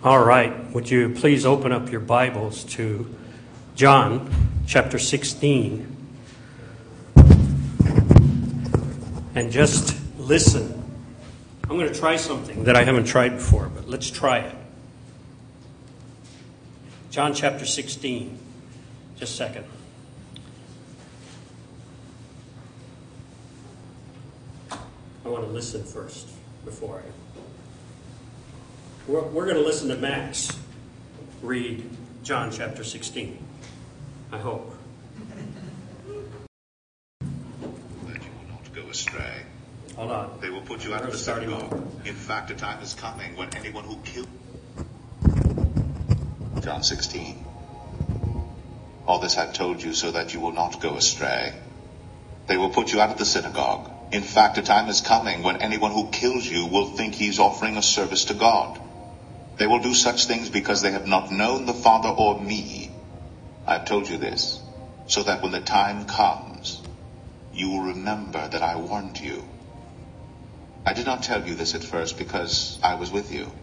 All right, would you please open up your Bibles to John chapter 16 and just listen. I'm going to try something that I haven't tried before, but let's try it. John chapter 16, just a second. I want to listen first before I... We're going to listen to Max read John chapter 16, I hope. That you will not go astray. Hold on. They will put you out of the synagogue. In fact, a time is coming when anyone who kills... John 16. All this I've told you so that you will not go astray. They will put you out of the synagogue. In fact, a time is coming when anyone who kills you will think he's offering a service to God. They will do such things because they have not known the Father or me. I've told you this, so that when the time comes, you will remember that I warned you. I did not tell you this at first because I was with you.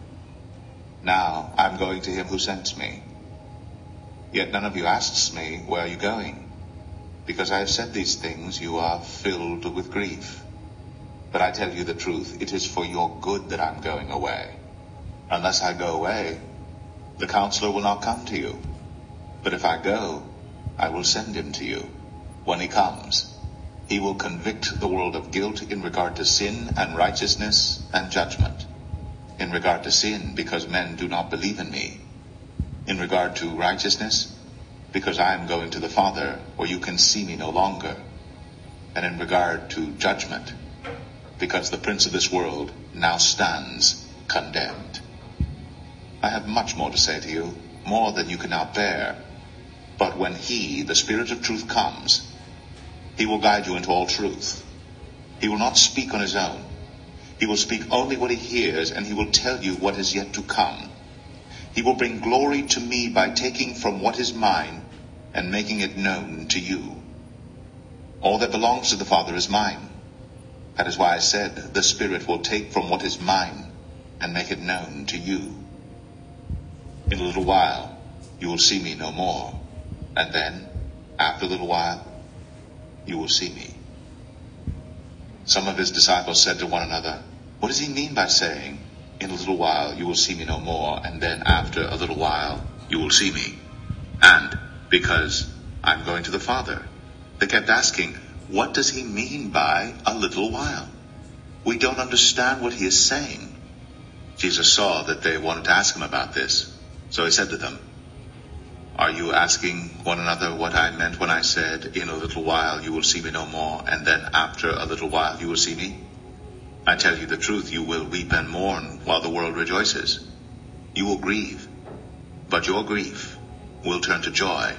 Now I'm going to him who sent me. Yet none of you asks me, where are you going? Because I have said these things, you are filled with grief. But I tell you the truth, it is for your good that I'm going away. Unless I go away, the counselor will not come to you. But if I go, I will send him to you. When he comes, he will convict the world of guilt in regard to sin and righteousness and judgment. In regard to sin, because men do not believe in me. In regard to righteousness, because I am going to the Father, where you can see me no longer. And in regard to judgment, because the prince of this world now stands condemned. I have much more to say to you, more than you can now bear. But when he, the Spirit of truth, comes, he will guide you into all truth. He will not speak on his own. He will speak only what he hears, and he will tell you what is yet to come. He will bring glory to me by taking from what is mine and making it known to you. All that belongs to the Father is mine. That is why I said, the Spirit will take from what is mine and make it known to you. In a little while, you will see me no more. And then, after a little while, you will see me. Some of his disciples said to one another, what does he mean by saying, in a little while you will see me no more, and then after a little while you will see me? And because I'm going to the Father. They kept asking, what does he mean by a little while? We don't understand what he is saying. Jesus saw that they wanted to ask him about this. So he said to them, are you asking one another what I meant when I said, in a little while you will see me no more, and then after a little while you will see me? I tell you the truth, you will weep and mourn while the world rejoices. You will grieve, but your grief will turn to joy.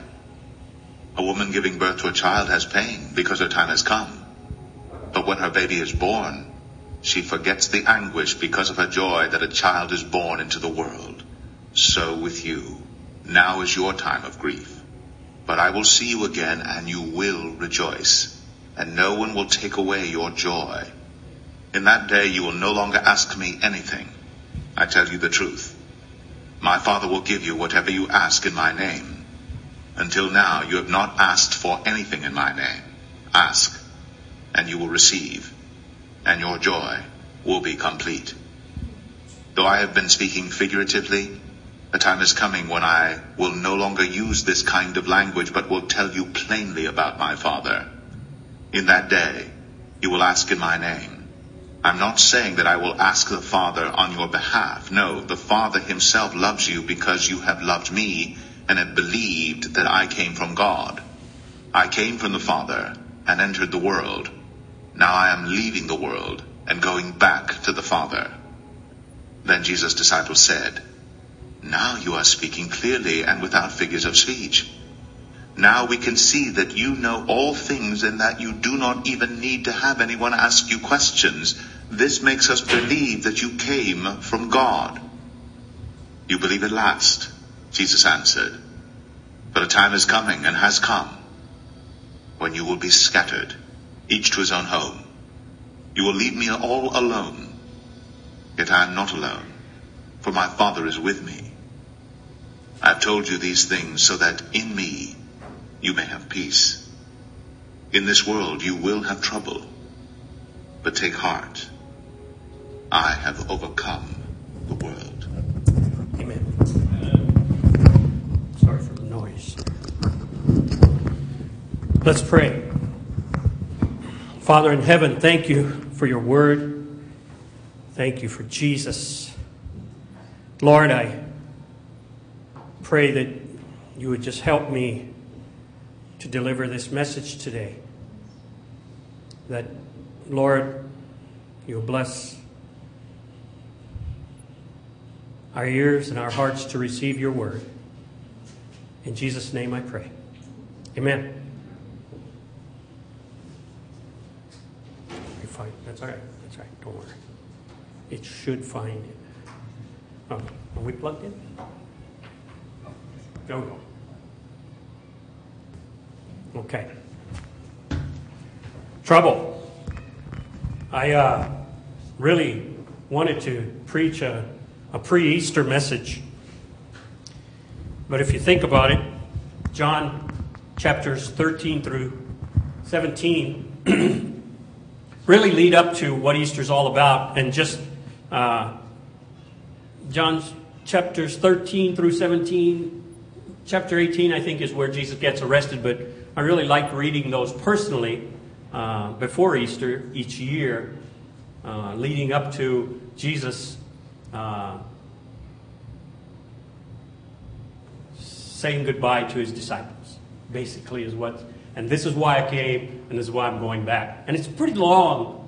A woman giving birth to a child has pain because her time has come. But when her baby is born, she forgets the anguish because of her joy that a child is born into the world. So with you, now is your time of grief. But I will see you again, and you will rejoice, and no one will take away your joy. In that day you will no longer ask me anything. I tell you the truth. My Father will give you whatever you ask in my name. Until now you have not asked for anything in my name. Ask, and you will receive, and your joy will be complete. Though I have been speaking figuratively, a time is coming when I will no longer use this kind of language, but will tell you plainly about my Father. In that day, you will ask in my name. I'm not saying that I will ask the Father on your behalf. No, the Father himself loves you because you have loved me and have believed that I came from God. I came from the Father and entered the world. Now I am leaving the world and going back to the Father. Then Jesus' disciples said, now you are speaking clearly and without figures of speech. Now we can see that you know all things and that you do not even need to have anyone ask you questions. This makes us believe that you came from God. You believe at last, Jesus answered. But a time is coming and has come when you will be scattered, each to his own home. You will leave me all alone. Yet I am not alone, for my Father is with me. I've told you these things so that in me you may have peace. In this world you will have trouble, but take heart. I have overcome the world. Amen. Sorry for the noise. Let's pray. Father in heaven, thank you for your word. Thank you for Jesus. Lord, I pray that you would just help me to deliver this message today. That, Lord, you'll bless our ears and our hearts to receive your word. In Jesus' name I pray. Amen. You're fine. That's all right. That's all right. Don't worry. It should find it. Oh, are we plugged in? Go. Okay. Trouble. I really wanted to preach a pre-Easter message. But if you think about it, John chapters 13 through 17 really lead up to what Easter's all about. And just John's chapters 13 through 17, chapter 18, I think, is where Jesus gets arrested. But I really like reading those personally before Easter each year, leading up to Jesus saying goodbye to his disciples, basically is what, and this is why I came, and this is why I'm going back. And it's a pretty long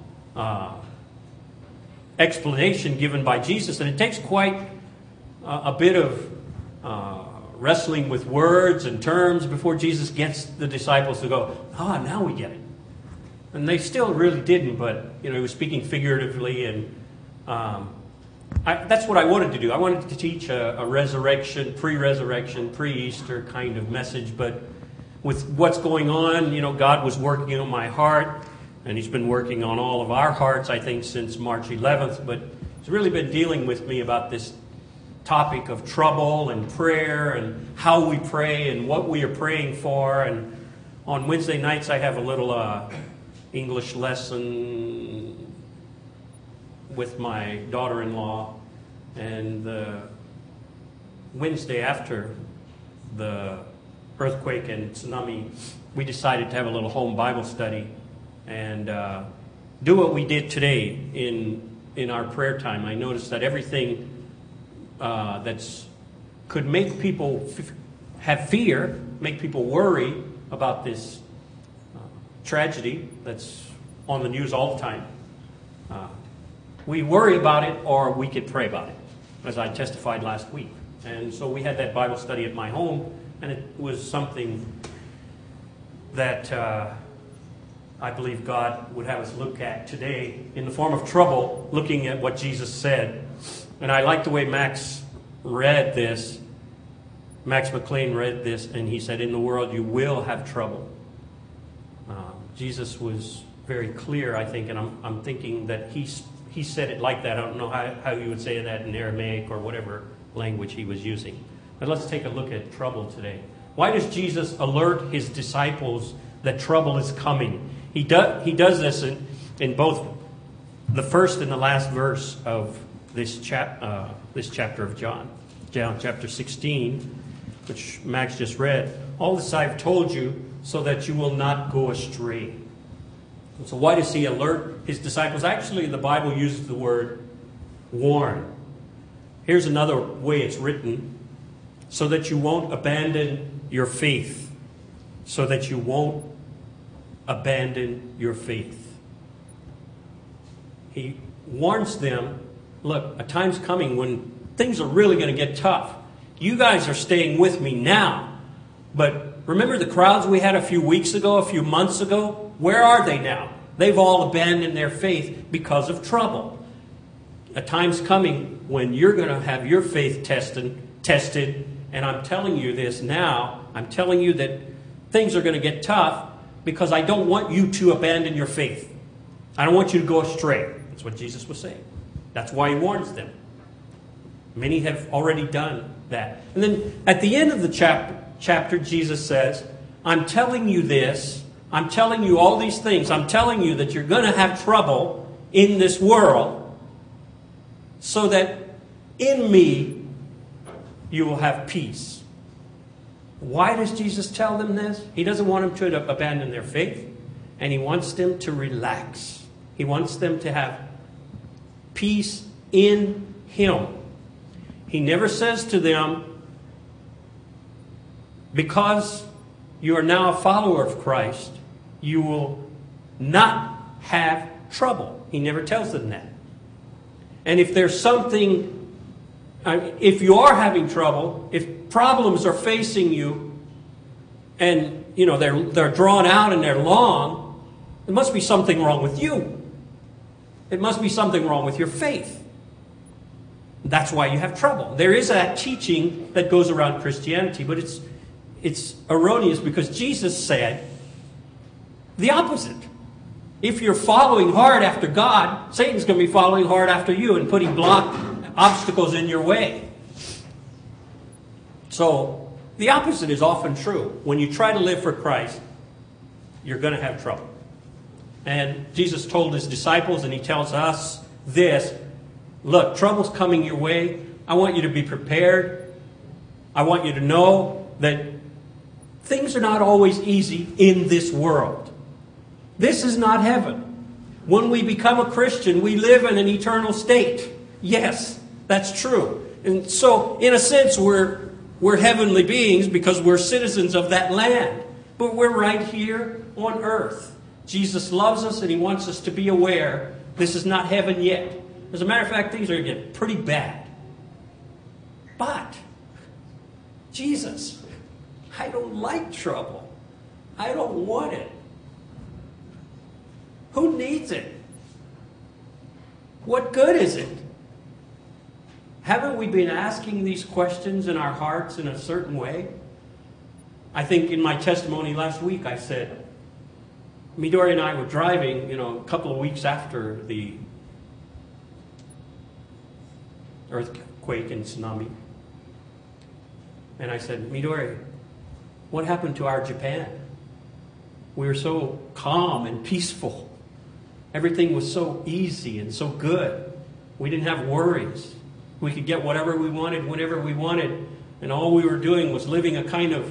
explanation given by Jesus, and it takes quite a bit of wrestling with words and terms before Jesus gets the disciples to go, now we get it. And they still really didn't, but he was speaking figuratively, and that's what I wanted to do. I wanted to teach a resurrection, pre-Easter kind of message. But with what's going on, God was working on my heart, and he's been working on all of our hearts, I think, since March 11th. But he's really been dealing with me about this topic of trouble and prayer and how we pray and what we are praying for. And on Wednesday nights, I have a little English lesson with my daughter-in-law, and the Wednesday after the earthquake and tsunami, we decided to have a little home Bible study and do what we did today in our prayer time. I noticed that everything that's could make people have fear, make people worry about this tragedy that's on the news all the time. We worry about it, or we could pray about it, as I testified last week. And so we had that Bible study at my home, and it was something that I believe God would have us look at today in the form of trouble, looking at what Jesus said. And I like the way Max read this. Max McLean read this, and he said, in the world you will have trouble. Jesus was very clear, I think, and I'm thinking that he said it like that. I don't know how you would say that in Aramaic or whatever language he was using. But let's take a look at trouble today. Why does Jesus alert his disciples that trouble is coming? He does this in both the first and the last verse of this chapter of John chapter 16, which Max just read. All this I've told you so that you will not go astray. And so why does he alert his disciples? Actually, the Bible uses the word warn. Here's another way it's written: so that you won't abandon your faith. So that you won't abandon your faith. He warns them, look, a time's coming when things are really going to get tough. You guys are staying with me now. But remember the crowds we had a few weeks ago, a few months ago? Where are they now? They've all abandoned their faith because of trouble. A time's coming when you're going to have your faith tested. And I'm telling you this now. I'm telling you that things are going to get tough because I don't want you to abandon your faith. I don't want you to go astray. That's what Jesus was saying. That's why he warns them. Many have already done that. And then at the end of the chapter, Jesus says, I'm telling you this. I'm telling you all these things. I'm telling you that you're going to have trouble in this world so that in me you will have peace. Why does Jesus tell them this? He doesn't want them to abandon their faith, and he wants them to relax. He wants them to have peace in him. He never says to them, because you are now a follower of Christ, you will not have trouble. He never tells them that. And if there's something, if you are having trouble, if problems are facing you, and they're drawn out and they're long, there must be something wrong with you. It must be something wrong with your faith. That's why you have trouble. There is that teaching that goes around Christianity, but it's erroneous because Jesus said the opposite. If you're following hard after God, Satan's going to be following hard after you and putting obstacles in your way. So the opposite is often true. When you try to live for Christ, you're going to have trouble. And Jesus told his disciples, and he tells us this, look, trouble's coming your way. I want you to be prepared. I want you to know that things are not always easy in this world. This is not heaven. When we become a Christian, we live in an eternal state. Yes, that's true. And so, in a sense, we're heavenly beings because we're citizens of that land. But we're right here on earth. Jesus loves us and he wants us to be aware this is not heaven yet. As a matter of fact, things are getting pretty bad. But, Jesus, I don't like trouble. I don't want it. Who needs it? What good is it? Haven't we been asking these questions in our hearts in a certain way? I think in my testimony last week I said, Midori and I were driving, a couple of weeks after the earthquake and tsunami. And I said, Midori, what happened to our Japan? We were so calm and peaceful. Everything was so easy and so good. We didn't have worries. We could get whatever we wanted, whenever we wanted. And all we were doing was living a kind of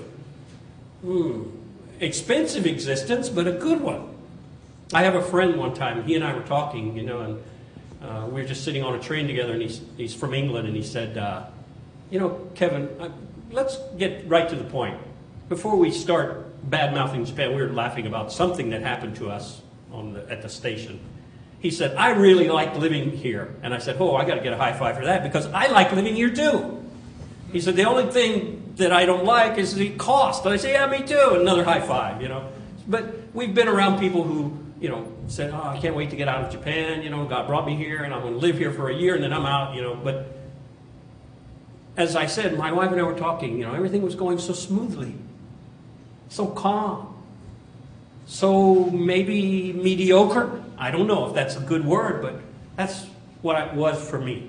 expensive existence, but a good one. I have a friend one time, he and I were talking, and we were just sitting on a train together, and he's from England, and he said, Kevin, let's get right to the point. Before we start bad-mouthing Japan, we were laughing about something that happened to us at the station. He said, I really like living here. And I said, I got to get a high five for that because I like living here too. He said, the only thing that I don't like is the cost. And I say, yeah, me too. Another high five, But we've been around people who, said, I can't wait to get out of Japan. God brought me here and I'm going to live here for a year and then I'm out, But as I said, my wife and I were talking, everything was going so smoothly, so calm. So maybe mediocre. I don't know if that's a good word, but that's what it was for me.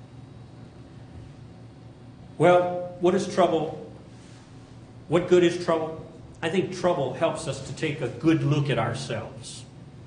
Well, what is trouble? What good is trouble? I think trouble helps us to take a good look at ourselves.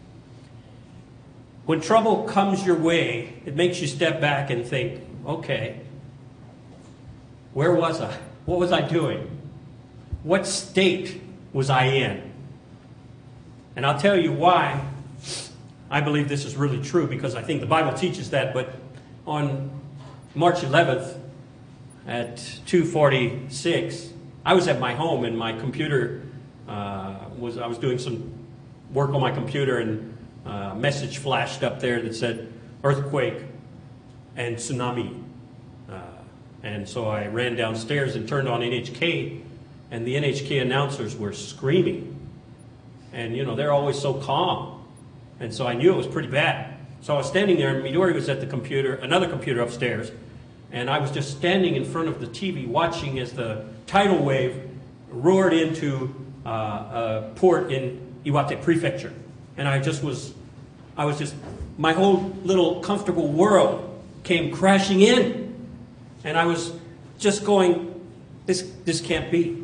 When trouble comes your way, it makes you step back and think, okay, where was I? What was I doing? What state was I in? And I'll tell you why I believe this is really true, because I think the Bible teaches that. But on March 11th at 2:46, I was at my home and my computer I was doing some work on my computer, and a message flashed up there that said earthquake and tsunami. And so I ran downstairs and turned on NHK, and the NHK announcers were screaming. And, they're always so calm. And so I knew it was pretty bad. So I was standing there, and Midori was at the computer, another computer upstairs. And I was just standing in front of the TV watching as the tidal wave roared into a port in Iwate Prefecture. And my whole little comfortable world came crashing in. And I was just going, this can't be.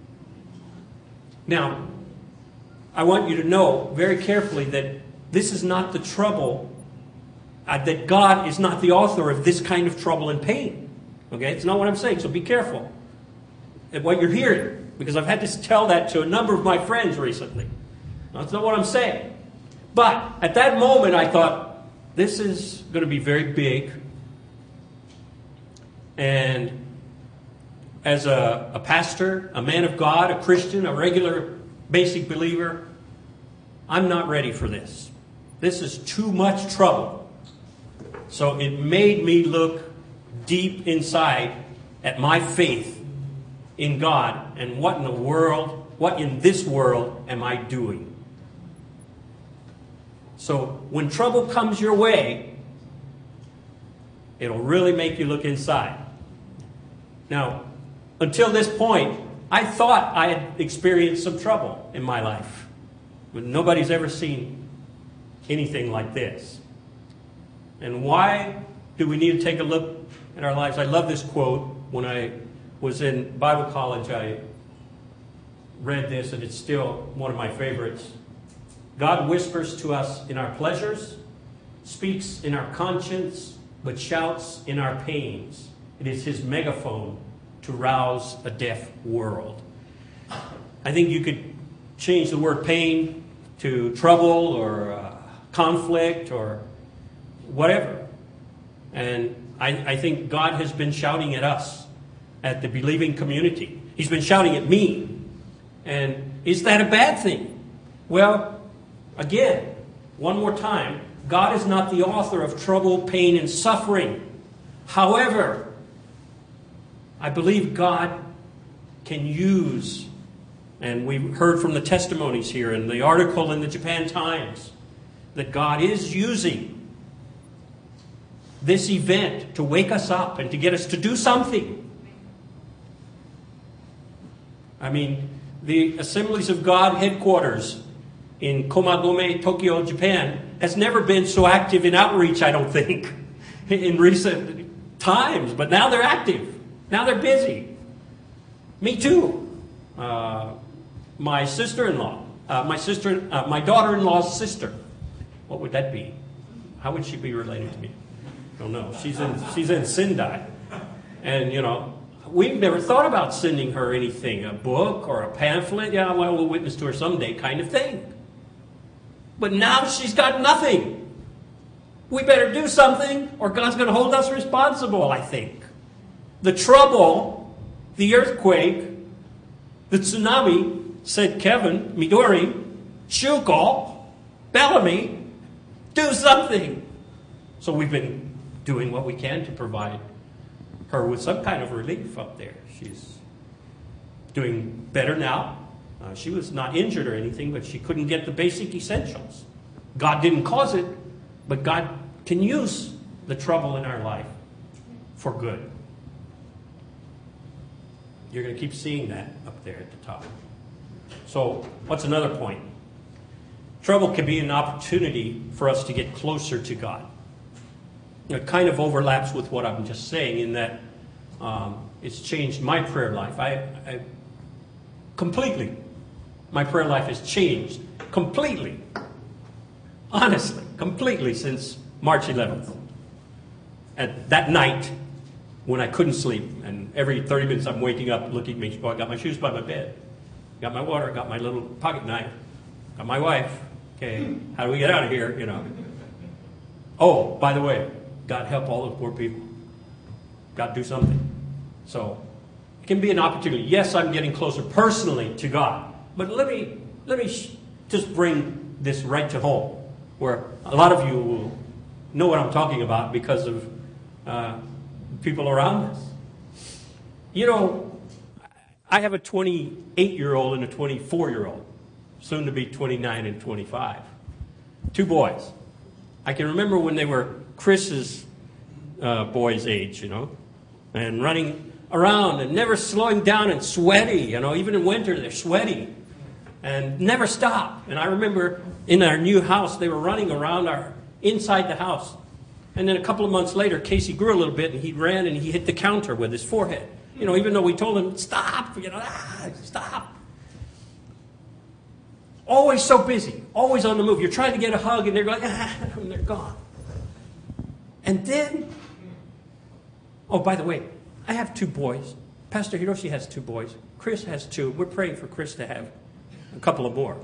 Now, I want you to know very carefully that this is not the trouble, that God is not the author of this kind of trouble and pain. Okay? It's not what I'm saying, so be careful at what you're hearing, because I've had to tell that to a number of my friends recently. That's not what I'm saying. But at that moment, I thought, this is going to be very big. And as a pastor, a man of God, a Christian, a regular basic believer, I'm not ready for this. This is too much trouble. So it made me look deep inside at my faith in God and what in this world am I doing? So when trouble comes your way, it'll really make you look inside. Now, until this point, I thought I had experienced some trouble in my life. But nobody's ever seen anything like this. And why do we need to take a look at our lives? I love this quote. When I was in Bible college, I read this, and it's still one of my favorites. God whispers to us in our pleasures, speaks in our conscience, but shouts in our pains. It is his megaphone to rouse a deaf world. I think you could change the word pain to trouble or conflict or whatever. And I think God has been shouting at us, at the believing community. He's been shouting at me. And is that a bad thing? Well, again, one more time, God is not the author of trouble, pain, and suffering. However, I believe God can use, and we heard from the testimonies here in the article in the Japan Times, that God is using this event to wake us up and to get us to do something. I mean, the Assemblies of God headquarters in Komadome, Tokyo, Japan, has never been so active in outreach, I don't think, in recent times. But now they're active. Now they're busy. Me too. My sister-in-law, my daughter-in-law's sister. What would that be? How would she be related to me? I don't know. She's in Sendai. And, you know, we've never thought about sending her anything, a book or a pamphlet. Yeah, well, we'll witness to her someday kind of thing. But now she's got nothing. We better do something or God's going to hold us responsible, I think. The trouble, the earthquake, the tsunami, said Kevin, Midori, Shuko, Bellamy, do something. So we've been doing what we can to provide her with some kind of relief up there. She's doing better now. She was not injured or anything, but she couldn't get the basic essentials. God didn't cause it, but God can use the trouble in our life for good. You're going to keep seeing that up there at the top. So, what's another point? Trouble can be an opportunity for us to get closer to God. It kind of overlaps with what I'm just saying in that it's changed my prayer life. I completely. My prayer life has changed completely. Honestly, completely since March 11th. At that night when I couldn't sleep, and every 30 minutes I'm waking up looking at me. I got my shoes by my bed. Got my water, got my little pocket knife. Got my wife. Okay, how do we get out of here, you know? Oh, by the way, God help all the poor people. God do something. So, it can be an opportunity. Yes, I'm getting closer personally to God. But let me just bring this right to home, where a lot of you will know what I'm talking about because of people around us. You know, I have a 28-year-old and a 24-year-old, soon to be 29 and 25. 2 boys. I can remember when they were Chris's boys' age, you know, and running around and never slowing down and sweaty, you know, even in winter they're sweaty and never stop. And I remember in our new house they were running around inside the house. And then a couple of months later, Casey grew a little bit and he ran and he hit the counter with his forehead. even though we told them, stop, stop. Always so busy, always on the move. You're trying to get a hug and they're going, and they're gone. And then, oh, by the way, I have 2 boys. Pastor Hiroshi has 2 boys. Chris has 2. We're praying for Chris to have a couple of more.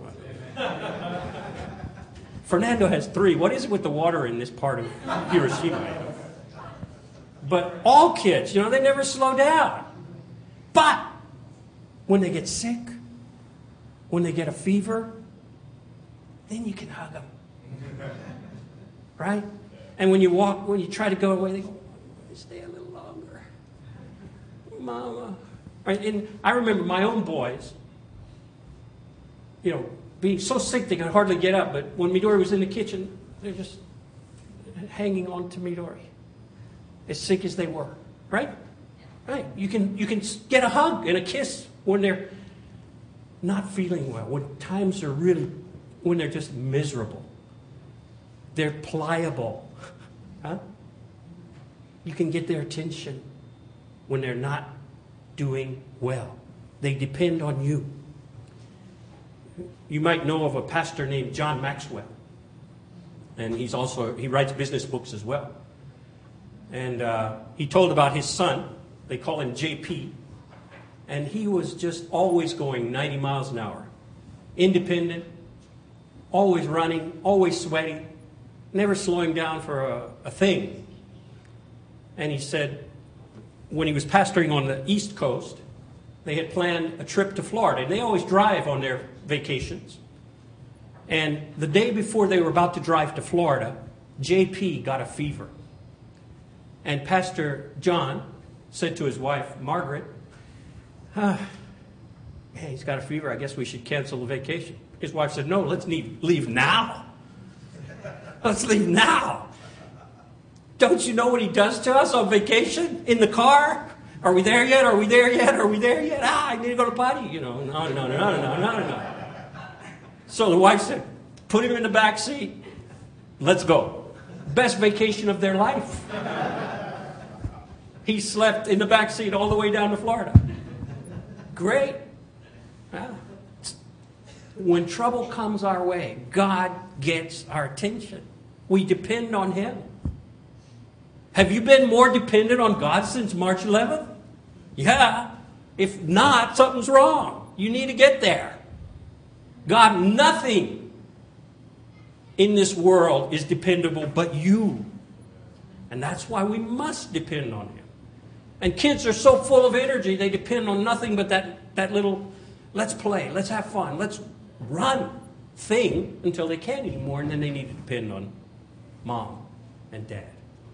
Fernando has 3. What is it with the water in this part of Hiroshima? But all kids, they never slow down. But when they get sick, when they get a fever, then you can hug them. Right? And when you try to go away, they go, stay a little longer. Mama. Right? And I remember my own boys, being so sick they could hardly get up. But when Midori was in the kitchen, they're just hanging on to Midori. As sick as they were. Right? Right. You can get a hug and a kiss when they're not feeling well. When they're just miserable. They're pliable. Huh? You can get their attention when they're not doing well. They depend on you. You might know of a pastor named John Maxwell. And he writes business books as well. And he told about his son. They call him JP. And he was just always going 90 miles an hour. Independent. Always running. Always sweating. Never slowing down for a thing. And he said, when he was pastoring on the East Coast, they had planned a trip to Florida. And they always drive on their vacations. And the day before they were about to drive to Florida, JP got a fever. And Pastor John said to his wife, Margaret, he's got a fever. I guess we should cancel the vacation. His wife said, no, let's leave now. Let's leave now. Don't you know what he does to us on vacation? In the car? Are we there yet? Are we there yet? Are we there yet? I need to go to potty. No. So the wife said, put him in the back seat. Let's go. Best vacation of their life. He slept in the back seat all the way down to Florida. Great. When trouble comes our way, God gets our attention. We depend on Him. Have you been more dependent on God since March 11th? Yeah. If not, something's wrong. You need to get there. God, nothing in this world is dependable but you. And that's why we must depend on Him. And kids are so full of energy, they depend on nothing but that little, let's play, let's have fun, let's run thing until they can't anymore, and then they need to depend on mom and dad.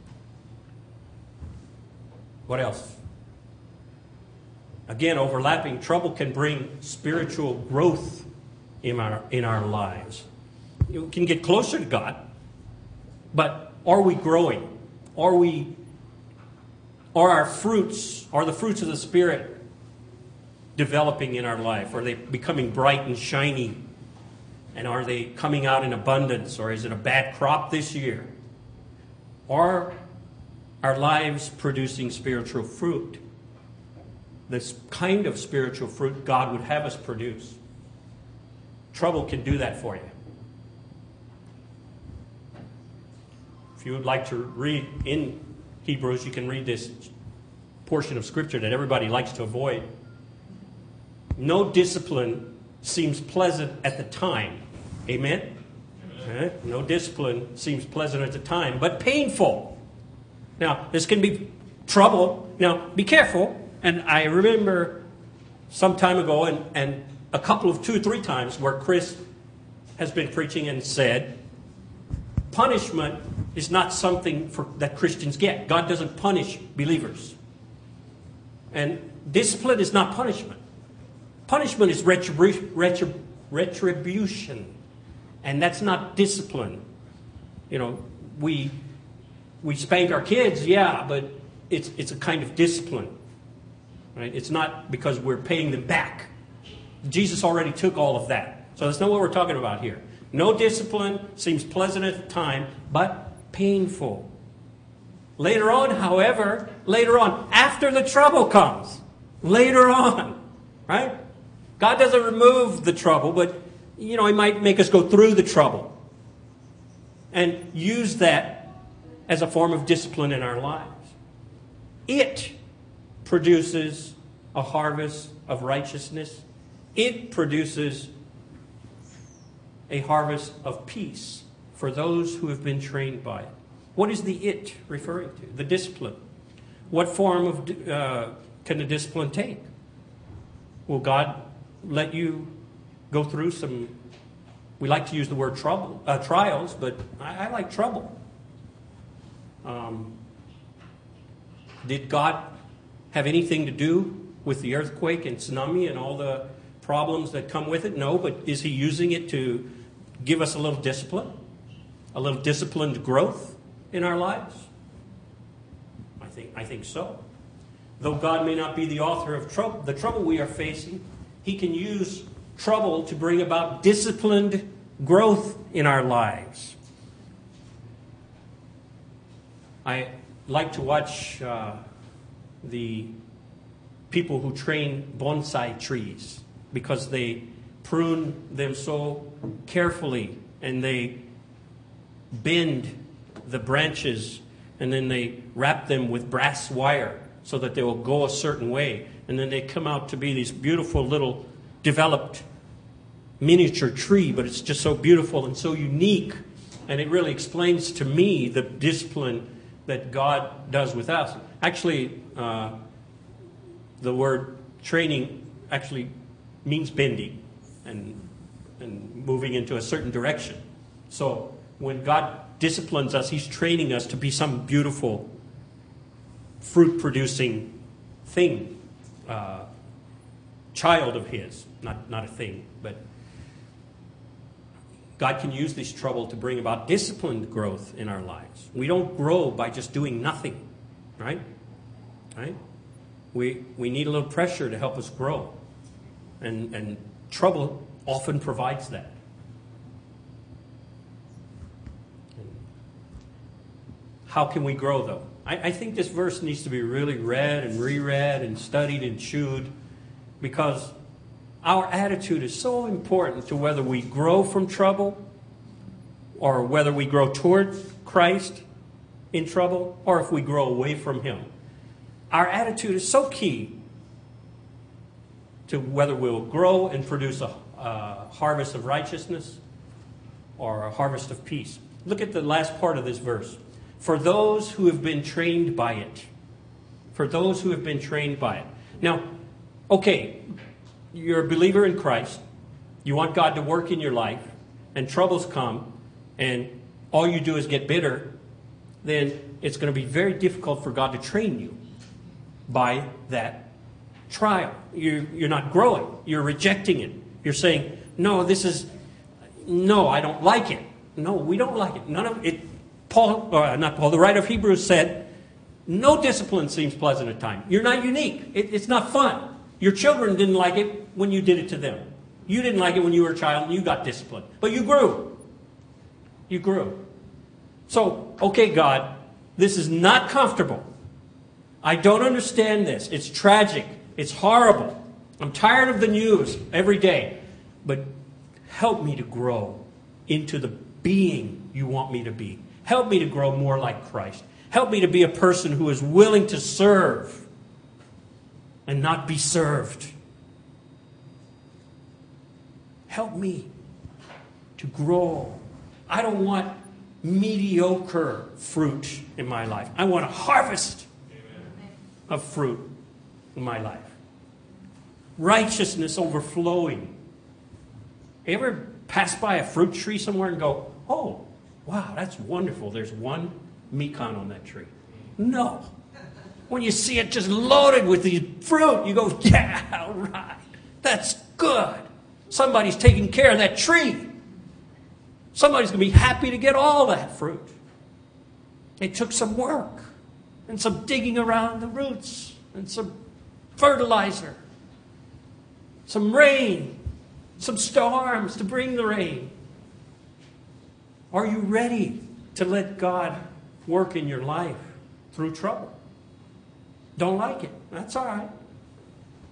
What else? Again, overlapping, trouble can bring spiritual growth in our lives. You can get closer to God, but are we growing? Are the fruits of the Spirit developing in our life? Are they becoming bright and shiny? And are they coming out in abundance? Or is it a bad crop this year? Are our lives producing spiritual fruit? This kind of spiritual fruit God would have us produce. Trouble can do that for you. If you would like to read in Hebrews, you can read this portion of Scripture that everybody likes to avoid. No discipline seems pleasant at the time. Amen? No discipline seems pleasant at the time, but painful. Now, this can be trouble. Now, be careful. And I remember some time ago, and a couple of 2 or 3 times where Chris has been preaching and said, punishment is not something that Christians get. God doesn't punish believers. And discipline is not punishment. Punishment is retribution. And that's not discipline. We spank our kids, yeah, but it's a kind of discipline. Right? It's not because we're paying them back. Jesus already took all of that. So that's not what we're talking about here. No discipline seems pleasant at the time, but painful. Later on, however, after the trouble comes, later on, right? God doesn't remove the trouble, but, He might make us go through the trouble and use that as a form of discipline in our lives. It produces a harvest of righteousness. It produces a harvest of peace for those who have been trained by it. What is the it referring to? The discipline. What form of can the discipline take? Will God let you go through some, we like to use the word trials, but I like trouble. Did God have anything to do with the earthquake and tsunami and all the problems that come with it? No, but is He using it to give us a little discipline? A little disciplined growth in our lives? I think so. Though God may not be the author of the trouble we are facing, He can use trouble to bring about disciplined growth in our lives. I like to watch the people who train bonsai trees because they prune them so carefully and they bend the branches and then they wrap them with brass wire so that they will go a certain way. And then they come out to be these beautiful little developed miniature tree, but it's just so beautiful and so unique. And it really explains to me the discipline that God does with us. Actually, the word training actually means bending and moving into a certain direction. So when God disciplines us, He's training us to be some beautiful fruit-producing thing, child of His, not a thing, but God can use this trouble to bring about disciplined growth in our lives. We don't grow by just doing nothing, right? Right? We need a little pressure to help us grow, and trouble often provides that. How can we grow, though? I think this verse needs to be really read and reread and studied and chewed, because our attitude is so important to whether we grow from trouble or whether we grow toward Christ in trouble or if we grow away from Him. Our attitude is so key to whether we'll grow and produce a harvest of righteousness or a harvest of peace. Look at the last part of this verse. For those who have been trained by it. For those who have been trained by it. Now, okay, you're a believer in Christ. You want God to work in your life, and troubles come, and all you do is get bitter, then it's going to be very difficult for God to train you by that trial. You're not growing. You're rejecting it. You're saying, no, I don't like it. No, we don't like it. None of it. The writer of Hebrews said, no discipline seems pleasant at times. You're not unique. It's not fun. Your children didn't like it when you did it to them. You didn't like it when you were a child and you got disciplined. But you grew. You grew. So, okay, God, this is not comfortable. I don't understand this. It's tragic. It's horrible. I'm tired of the news every day. But help me to grow into the being you want me to be. Help me to grow more like Christ. Help me to be a person who is willing to serve and not be served. Help me to grow. I don't want mediocre fruit in my life. I want a harvest of fruit in my life. Righteousness overflowing. You ever pass by a fruit tree somewhere and go, oh, wow, that's wonderful. There's one Mikan on that tree. No. When you see it just loaded with these fruit, you go, yeah, all right. That's good. Somebody's taking care of that tree. Somebody's going to be happy to get all that fruit. It took some work and some digging around the roots and some fertilizer, some rain, some storms to bring the rain. Are you ready to let God work in your life through trouble? Don't like it. That's all right.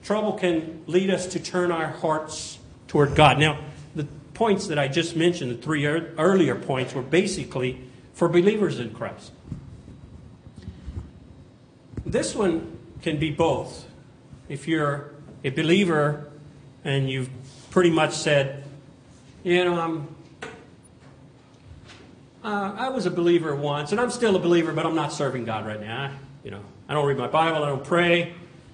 trouble can lead us to turn our hearts toward God. Now, the points that I just mentioned, the three earlier points, were basically for believers in Christ. This one can be both. If you're a believer and you've pretty much said, I was a believer once, and I'm still a believer, but I'm not serving God right now. I don't read my Bible, I don't pray.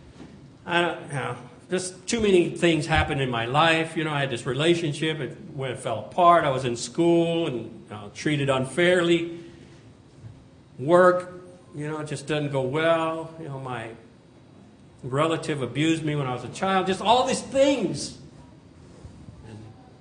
Just too many things happened in my life. I had this relationship, when it fell apart. I was in school and treated unfairly. Work, it just doesn't go well. My relative abused me when I was a child. Just all these things. And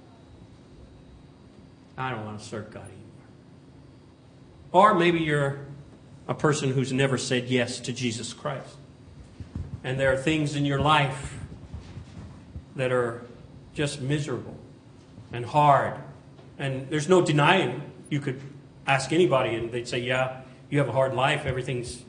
I don't want to serve God anymore. Or maybe you're a person who's never said yes to Jesus Christ. And there are things in your life that are just miserable and hard. And there's no denying. You could ask anybody and they'd say, yeah, you have a hard life. Everything's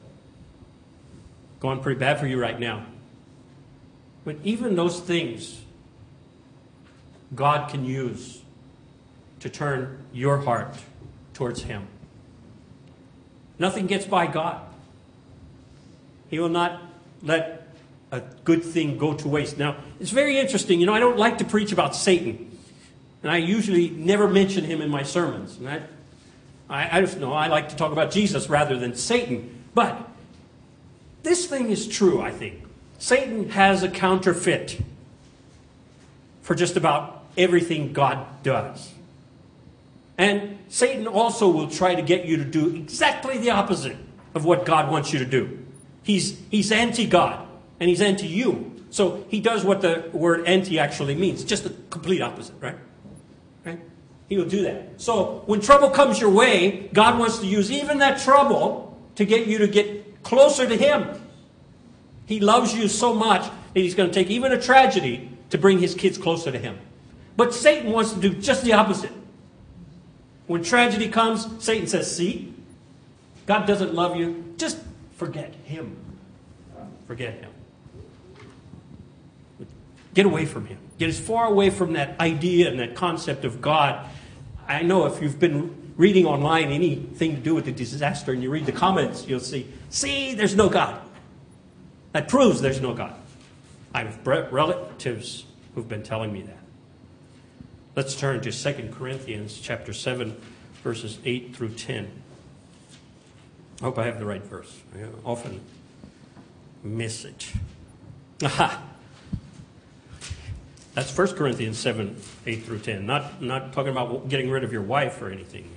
going pretty bad for you right now. But even those things, God can use to turn your heart towards Him. Nothing gets by God. He will not let a good thing go to waste. Now, it's very interesting. I don't like to preach about Satan. And I usually never mention him in my sermons. And I just know I like to talk about Jesus rather than Satan. But this thing is true, I think. Satan has a counterfeit for just about everything God does. And Satan also will try to get you to do exactly the opposite of what God wants you to do. He's anti-God, and he's anti-you. So he does what the word anti actually means, just the complete opposite, right? He will do that. So when trouble comes your way, God wants to use even that trouble to get you to get closer to Him. He loves you so much that He's going to take even a tragedy to bring His kids closer to Him. But Satan wants to do just the opposite. When tragedy comes, Satan says, see, God doesn't love you. Just forget Him. Forget Him. Get away from Him. Get as far away from that idea and that concept of God. I know if you've been reading online anything to do with the disaster and you read the comments, you'll see, there's no God. That proves there's no God. I have relatives who've been telling me that. Let's turn to 2 Corinthians chapter 7, verses 8 through 10. I hope I have the right verse. I often miss it. Aha! That's 1 Corinthians 7, 8 through 10. Not talking about getting rid of your wife or anything.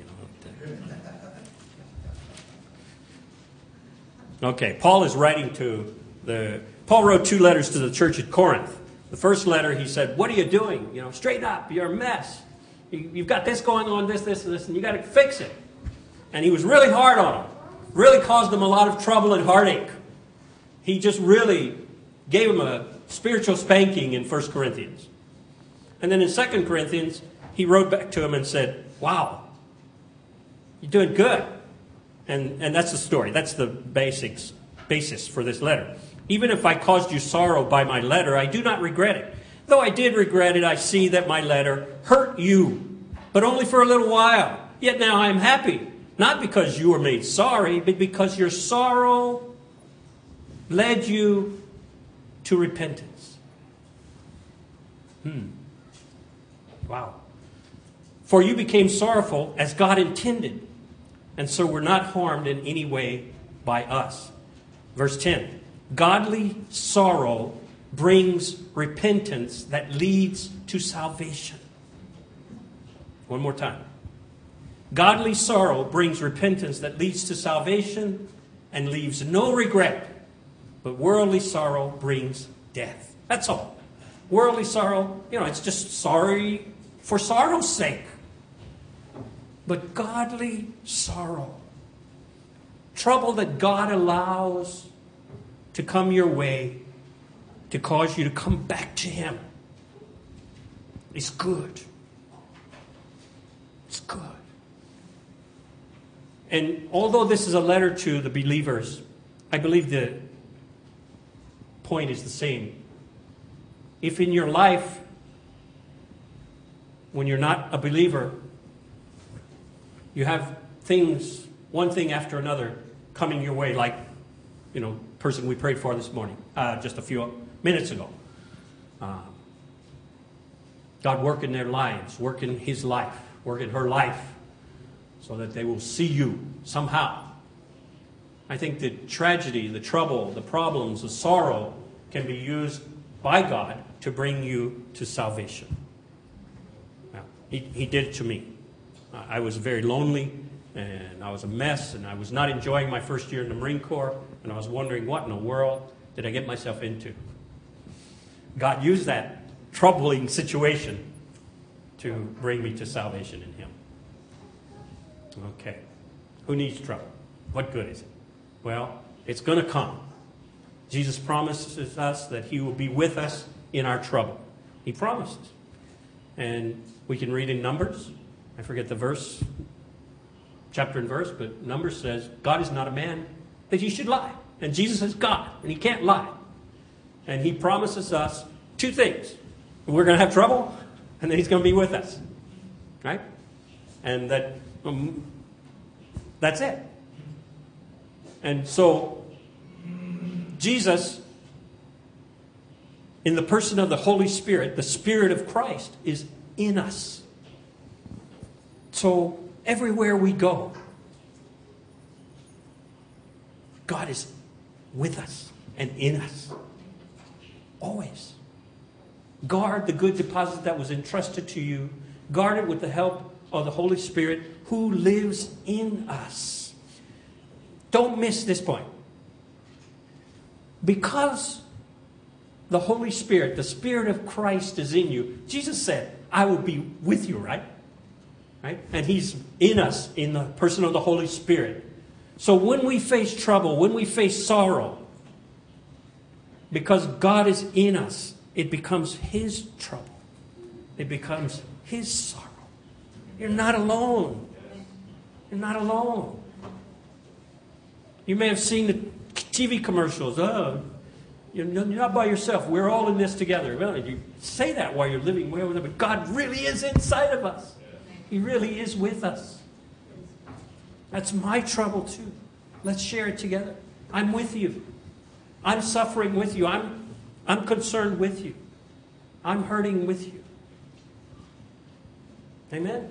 Okay, Paul is writing to Paul wrote 2 letters to the church at Corinth. The first letter, he said, what are you doing? Straighten up. You're a mess. You've got this going on, this, and you got to fix it. And he was really hard on them. Really caused them a lot of trouble and heartache. He just really gave them a spiritual spanking in 1 Corinthians. And then in 2 Corinthians, he wrote back to him and said, wow, you're doing good. And that's the story. That's the basis for this letter. Even if I caused you sorrow by my letter, I do not regret it. Though I did regret it, I see that my letter hurt you, but only for a little while. Yet now I am happy, not because you were made sorry, but because your sorrow led you to repentance. Wow. For you became sorrowful as God intended, and so were not harmed in any way by us. Verse 10. Godly sorrow brings repentance that leads to salvation. One more time. Godly sorrow brings repentance that leads to salvation and leaves no regret. But worldly sorrow brings death. That's all. Worldly sorrow, it's just sorry for sorrow's sake. But godly sorrow, trouble that God allows to come your way to cause you to come back to Him, is good. It's good. And although this is a letter to the believers, I believe the point is the same if in your life, when you're not a believer, you have things, one thing after another, coming your way, like, person we prayed for this morning, just a few minutes ago. God work in their lives, work in his life, work in her life, so that they will see you somehow. I think the tragedy, the trouble, the problems, the sorrow can be used by God to bring you to salvation. Now, he did it to me. I was very lonely, and I was a mess, and I was not enjoying my first year in the Marine Corps, and I was wondering, what in the world did I get myself into? God used that troubling situation to bring me to salvation in him. Okay. Who needs trouble? What good is it? Well, it's going to come. Jesus promises us that he will be with us in our trouble. He promises. And we can read in Numbers. I forget the verse, chapter and verse, but Numbers says, God is not a man that he should lie. And Jesus is God, and he can't lie. And he promises us two things. We're going to have trouble, and then he's going to be with us. Right? And that's it. And so, Jesus, in the person of the Holy Spirit, the Spirit of Christ, is in us. So, everywhere we go, God is with us and in us. Always. Guard the good deposit that was entrusted to you. Guard it with the help of the Holy Spirit who lives in us. Don't miss this point. Because the Holy Spirit, the Spirit of Christ is in you, Jesus said, I will be with you, right? Right? And he's in us in the person of the Holy Spirit. So when we face trouble, when we face sorrow, because God is in us, it becomes his trouble. It becomes his sorrow. You're not alone. You're not alone. You may have seen the TV commercials. Oh, you're not by yourself. We're all in this together. Well, you say that while you're living well with him, but God really is inside of us. He really is with us. That's my trouble too. Let's share it together. I'm with you. I'm suffering with you. I'm concerned with you. I'm hurting with you. Amen?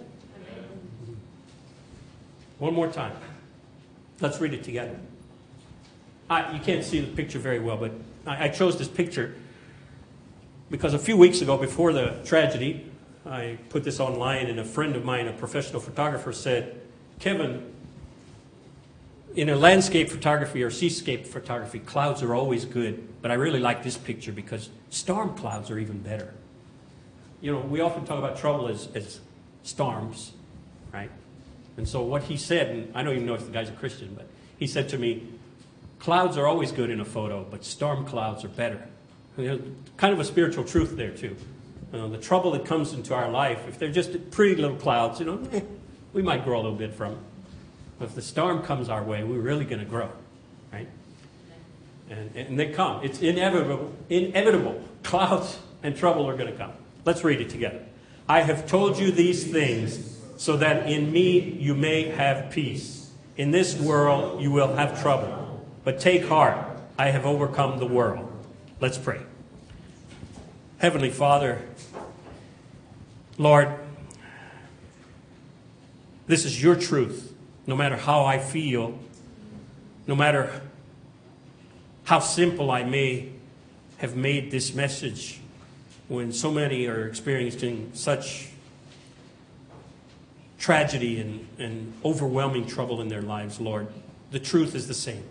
One more time. Let's read it together. You can't see the picture very well, but I chose this picture because a few weeks ago, before the tragedy, I put this online, and a friend of mine, a professional photographer, said, Kevin, in a landscape photography or seascape photography, clouds are always good, but I really like this picture because storm clouds are even better. We often talk about trouble as storms, right? And so what he said, and I don't even know if the guy's a Christian, but he said to me, clouds are always good in a photo, but storm clouds are better. Kind of a spiritual truth there too. The trouble that comes into our life, if they're just pretty little clouds, we might grow a little bit from them. But if the storm comes our way, we're really going to grow, right? And they come. It's inevitable. Inevitable. Clouds and trouble are going to come. Let's read it together. I have told you these things so that in me you may have peace. In this world you will have trouble. But take heart, I have overcome the world. Let's pray. Heavenly Father, Lord, this is your truth. No matter how I feel, no matter how simple I may have made this message, when so many are experiencing such tragedy and overwhelming trouble in their lives, Lord, the truth is the same.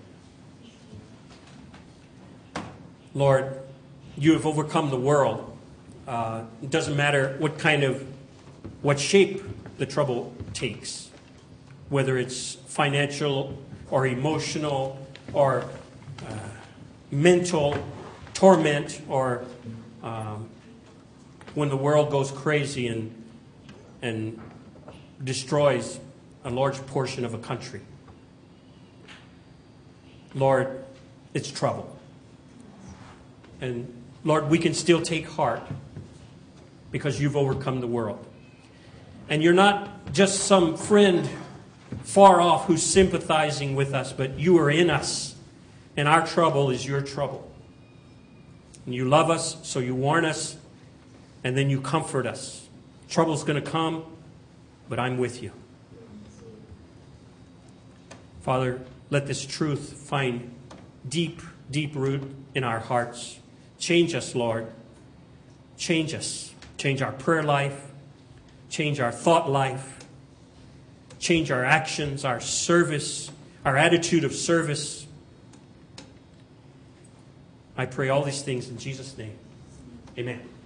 Lord, you have overcome the world. It doesn't matter what shape the trouble takes, whether it's financial or emotional or mental torment, or when the world goes crazy and destroys a large portion of a country. Lord, it's trouble. And Lord, we can still take heart because you've overcome the world. And you're not just some friend far off who's sympathizing with us, but you are in us. And our trouble is your trouble. And you love us, so you warn us, and then you comfort us. Trouble's going to come, but I'm with you. Father, let this truth find deep, deep root in our hearts. Change us, Lord. Change us. Change our prayer life. Change our thought life. Change our actions, our service, our attitude of service. I pray all these things in Jesus' name. Amen.